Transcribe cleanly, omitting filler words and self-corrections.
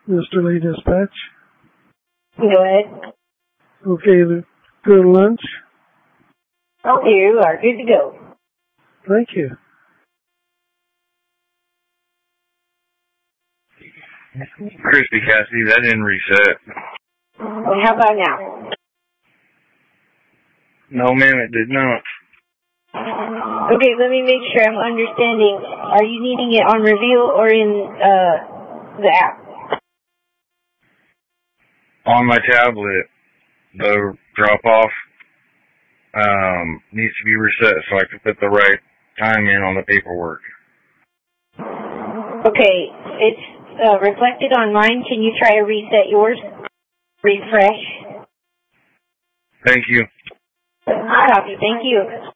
Mr. Lee Dispatch. Go ahead. Okay, go to lunch. Oh, you are good to go. Thank you. Crispy Cassie, that didn't reset. Oh, how about now? No, ma'am, it did not. Okay, let me make sure I'm understanding. Are you needing it on reveal or in the app? On my tablet, the drop-off needs to be reset so I can put the right time in on the paperwork. Okay, it's reflected on mine. Can you try to reset yours? Refresh. Thank you. Copy. Thank you.